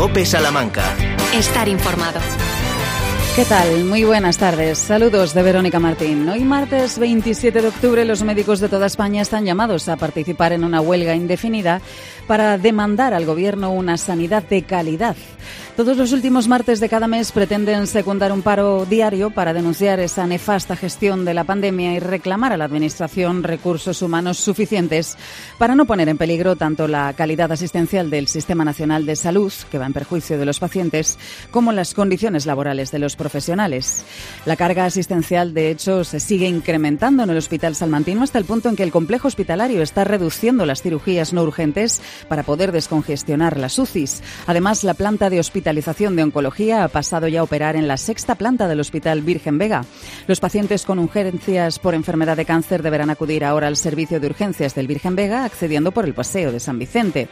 COPE Salamanca. Estar informado. ¿Qué tal? Muy buenas tardes. Saludos de Verónica Martín. Hoy martes 27 de octubre los médicos de toda España están llamados a participar en una huelga indefinida para demandar al Gobierno una sanidad de calidad. Todos los últimos martes de cada mes pretenden secundar un paro diario para denunciar esa nefasta gestión de la pandemia y reclamar a la Administración recursos humanos suficientes para no poner en peligro tanto la calidad asistencial del Sistema Nacional de Salud, que va en perjuicio de los pacientes, como las condiciones laborales de los profesionales. La carga asistencial, de hecho, se sigue incrementando en el Hospital Salmantino hasta el punto en que el complejo hospitalario está reduciendo las cirugías no urgentes para poder descongestionar las UCIs. Además, la planta de hospitalización de oncología ha pasado ya a operar en la 6ª planta del Hospital Virgen Vega. Los pacientes con urgencias por enfermedad de cáncer deberán acudir ahora al servicio de urgencias del Virgen Vega, accediendo por el Paseo de San Vicente.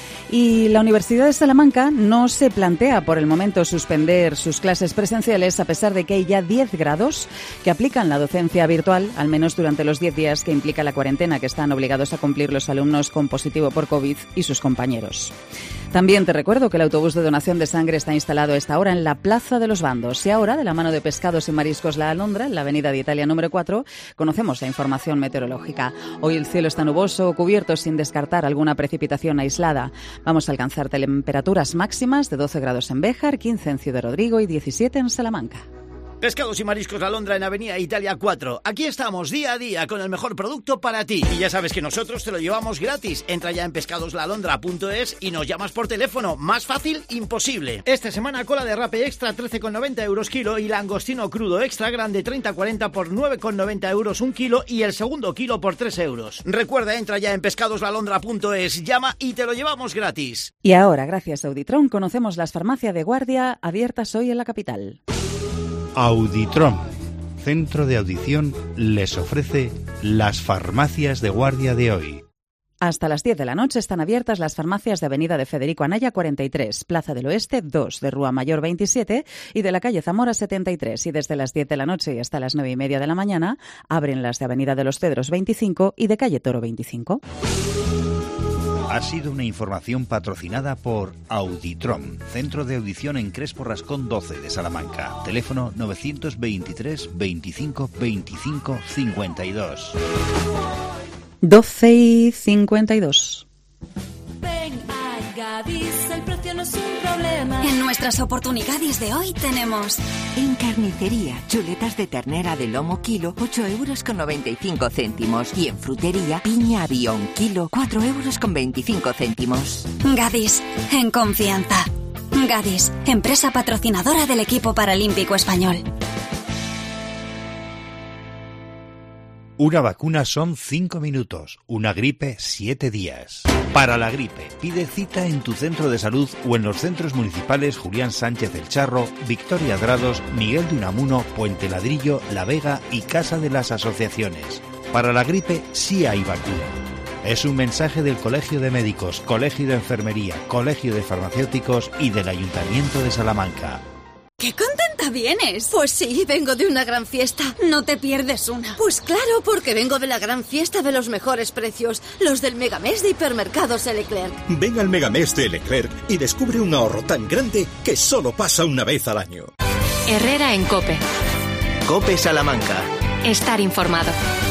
Y la Universidad de Salamanca no se plantea por el momento suspender sus clases presenciales, a pesar de que hay ya 10 grados que aplican la docencia virtual, al menos durante los 10 días que implica la cuarentena que están obligados a cumplir los alumnos con positivo por COVID y sus compañeros. También te recuerdo que el autobús de donación de sangre está instalado a esta hora en la Plaza de los Bandos. Y ahora, de la mano de Pescados y Mariscos La Alondra, en la Avenida de Italia número 4, conocemos la información meteorológica. Hoy el cielo está nuboso o cubierto, sin descartar alguna precipitación aislada. Vamos a alcanzar temperaturas máximas de 12 grados en Béjar, 15 en Ciudad Rodrigo y 17 en Salamanca. Pescados y Mariscos La Alondra en Avenida Italia 4. Aquí estamos día a día con el mejor producto para ti. Y ya sabes que nosotros te lo llevamos gratis. Entra ya en pescadoslaalondra.es y nos llamas por teléfono. Más fácil, imposible. Esta semana cola de rape extra 13,90 euros kilo y langostino crudo extra grande 30-40 por 9,90 euros un kilo y el segundo kilo por 3 euros. Recuerda, entra ya en pescadoslaalondra.es, llama y te lo llevamos gratis. Y ahora, gracias a Auditron, conocemos las farmacias de guardia abiertas hoy en la capital. Auditron, centro de audición, les ofrece las farmacias de guardia de hoy. Hasta las 10 de la noche están abiertas las farmacias de Avenida de Federico Anaya 43, Plaza del Oeste 2, de Rúa Mayor 27 y de la calle Zamora 73. Y desde las 10 de la noche y hasta las 9:30 de la mañana abren las de Avenida de los Cedros 25 y de calle Toro 25. Ha sido una información patrocinada por Auditron, centro de audición en Crespo Rascón 12 de Salamanca. Teléfono 923 25 25 52. 12:52. Ven a Gadis, el precio no es un problema. En nuestras oportunidades de hoy tenemos... En carnicería, chuletas de ternera de lomo kilo, 8,95 €. Y en frutería, piña avión kilo, 4,25 €. Gadis, en confianza. Gadis, empresa patrocinadora del equipo paralímpico español. Una vacuna son 5 minutos, una gripe 7 días. Para la gripe, pide cita en tu centro de salud o en los centros municipales Julián Sánchez del Charro, Victoria Drados, Miguel de Unamuno, Puente Ladrillo, La Vega y Casa de las Asociaciones. Para la gripe sí hay vacuna. Es un mensaje del Colegio de Médicos, Colegio de Enfermería, Colegio de Farmacéuticos y del Ayuntamiento de Salamanca. ¡Qué contenta vienes! Pues sí, vengo de una gran fiesta. No te pierdes una. Pues claro, porque vengo de la gran fiesta de los mejores precios, los del Megamés de Hipermercados Leclerc. Ven al Megamés de Leclerc y descubre un ahorro tan grande que solo pasa una vez al año. Herrera en COPE. COPE Salamanca. Estar informado.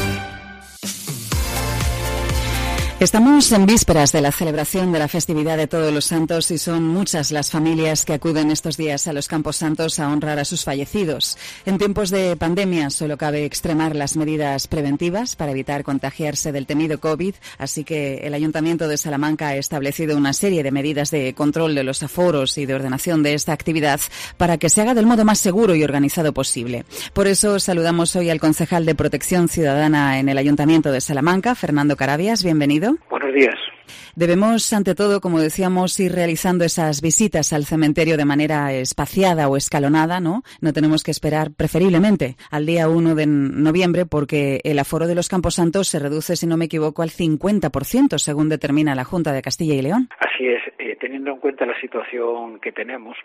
Estamos en vísperas de la celebración de la festividad de Todos los Santos y son muchas las familias que acuden estos días a los Campos Santos a honrar a sus fallecidos. En tiempos de pandemia solo cabe extremar las medidas preventivas para evitar contagiarse del temido COVID, así que el Ayuntamiento de Salamanca ha establecido una serie de medidas de control de los aforos y de ordenación de esta actividad para que se haga del modo más seguro y organizado posible. Por eso saludamos hoy al concejal de Protección Ciudadana en el Ayuntamiento de Salamanca, Fernando Carabias. Bienvenido. Buenos días. Debemos, ante todo, como decíamos, ir realizando esas visitas al cementerio de manera espaciada o escalonada, ¿no? No tenemos que esperar, preferiblemente, al día 1 de noviembre, porque el aforo de los Campos Santos se reduce, si no me equivoco, al 50%, según determina la Junta de Castilla y León. Así es, teniendo en cuenta la situación que tenemos,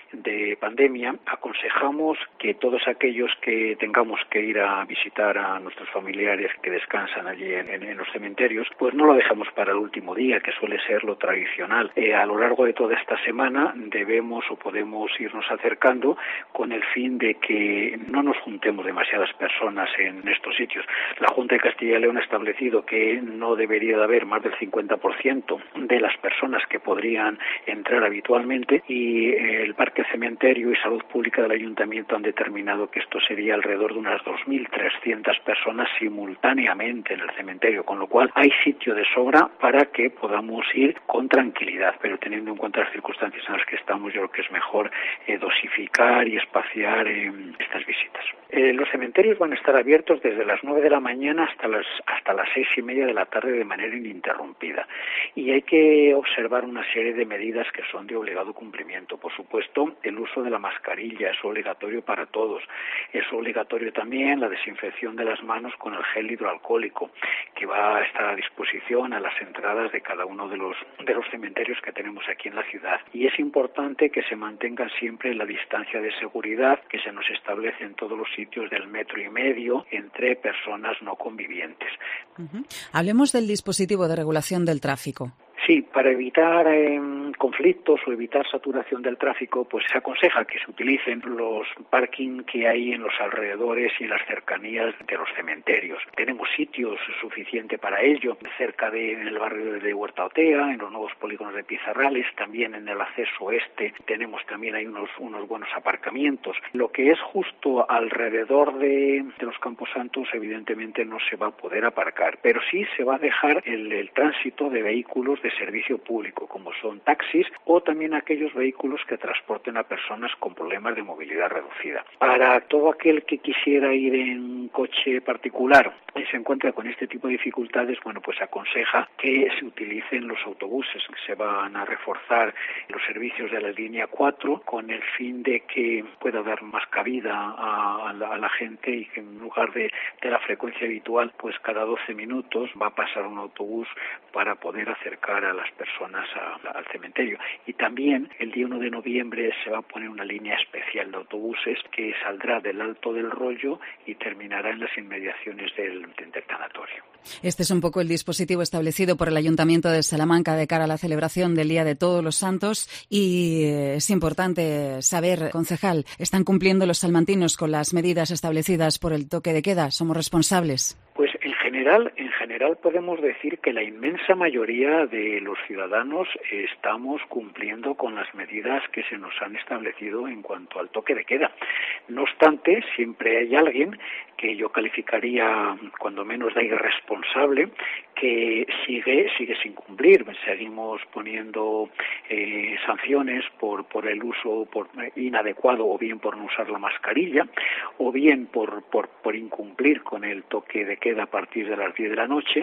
de pandemia, aconsejamos que todos aquellos que tengamos que ir a visitar a nuestros familiares que descansan allí en los cementerios, pues no lo dejemos para el último día, que suele ser lo tradicional. A lo largo de toda esta semana debemos o podemos irnos acercando con el fin de que no nos juntemos demasiadas personas en estos sitios. La Junta de Castilla y León ha establecido que no debería de haber más del 50% de las personas que podrían entrar habitualmente, y el Parque Cementerio y Salud Pública del Ayuntamiento han determinado que esto sería alrededor de unas 2.300 personas simultáneamente en el cementerio, con lo cual hay sitio de sobra para que podamos ir con tranquilidad, pero teniendo en cuenta las circunstancias en las que estamos, yo creo que es mejor dosificar y espaciar estas visitas. Los cementerios van a estar abiertos desde las 9 de la mañana hasta las 6:30 de la tarde de manera ininterrumpida, y hay que observar una serie de medidas que son de obligado cumplimiento. Por supuesto, el uso de la mascarilla es obligatorio para todos. Es obligatorio también la desinfección de las manos con el gel hidroalcohólico, que va a estar a disposición a las entradas de cada uno de los cementerios que tenemos aquí en la ciudad. Y es importante que se mantenga siempre la distancia de seguridad que se nos establece en todos los sitios del 1,5 metros entre personas no convivientes. Hablemos del dispositivo de regulación del tráfico. Sí, para evitar conflictos o evitar saturación del tráfico, pues se aconseja que se utilicen los parking que hay en los alrededores y en las cercanías de los cementerios. Tenemos sitios suficientes para ello, en el barrio de Huerta Otea, en los nuevos polígonos de Pizarrales, también en el acceso este tenemos también hay unos buenos aparcamientos. Lo que es justo alrededor de los camposantos, evidentemente no se va a poder aparcar, pero sí se va a dejar el tránsito de vehículos de servicio público, como son taxis o también aquellos vehículos que transporten a personas con problemas de movilidad reducida. Para todo aquel que quisiera ir en coche particular y se encuentra con este tipo de dificultades, pues aconseja que se utilicen los autobuses, que se van a reforzar los servicios de la línea 4 con el fin de que pueda dar más cabida a la gente, y que en lugar de la frecuencia habitual, pues cada 12 minutos va a pasar un autobús para poder acercar a las personas al cementerio. Y también el día 1 de noviembre se va a poner una línea especial de autobuses que saldrá del Alto del Rollo y terminará en las inmediaciones del tanatorio. Este es un poco el dispositivo establecido por el Ayuntamiento de Salamanca de cara a la celebración del Día de Todos los Santos, y es importante saber, concejal, ¿están cumpliendo los salmantinos con las medidas establecidas por el toque de queda? ¿Somos responsables? Pues en general podemos decir que la inmensa mayoría de los ciudadanos estamos cumpliendo con las medidas que se nos han establecido en cuanto al toque de queda. No obstante, siempre hay alguien que yo calificaría cuando menos de irresponsable, que sigue sin cumplir. Seguimos poniendo sanciones por el uso inadecuado, o bien por no usar la mascarilla, o bien por incumplir con el toque de queda a partir de las 10 de la noche.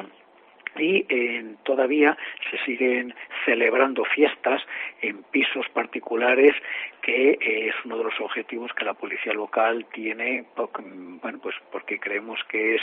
Y todavía se siguen celebrando fiestas en pisos particulares, que es uno de los objetivos que la policía local tiene, pues porque creemos que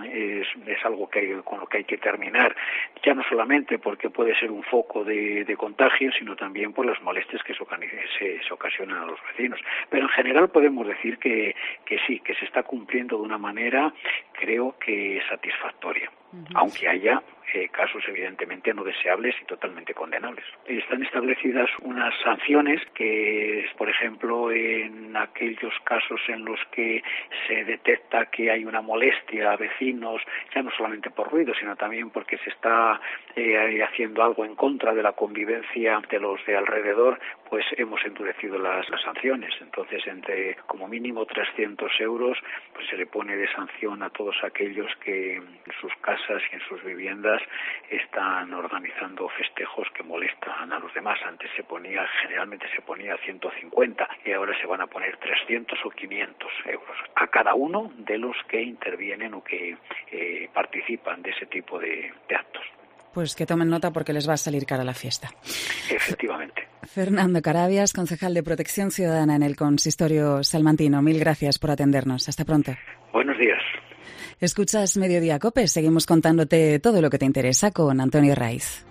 es algo con lo que hay que terminar, ya no solamente porque puede ser un foco de contagio, sino también por las molestias que se ocasionan a los vecinos. Pero en general podemos decir que sí, que se está cumpliendo de una manera, creo que satisfactoria, aunque haya casos evidentemente no deseables y totalmente condenables. Están establecidas unas sanciones que, por ejemplo, en aquellos casos en los que se detecta que hay una molestia a vecinos, ya no solamente por ruido, sino también porque se está haciendo algo en contra de la convivencia de los de alrededor, pues hemos endurecido las sanciones. Entonces, entre como mínimo 300 euros, pues se le pone de sanción a todos aquellos que en sus casas y en sus viviendas están organizando festejos que molestan a los demás. Antes generalmente se ponía 150 y ahora se van a poner 300 o 500 euros a cada uno de los que intervienen o que participan de ese tipo de actos. Pues que tomen nota porque les va a salir cara la fiesta. Efectivamente. Fernando Carabias, concejal de Protección Ciudadana en el Consistorio salmantino. Mil gracias por atendernos. Hasta pronto. Buenos días. Escuchas Mediodía COPE. Seguimos contándote todo lo que te interesa con Antonio Raiz.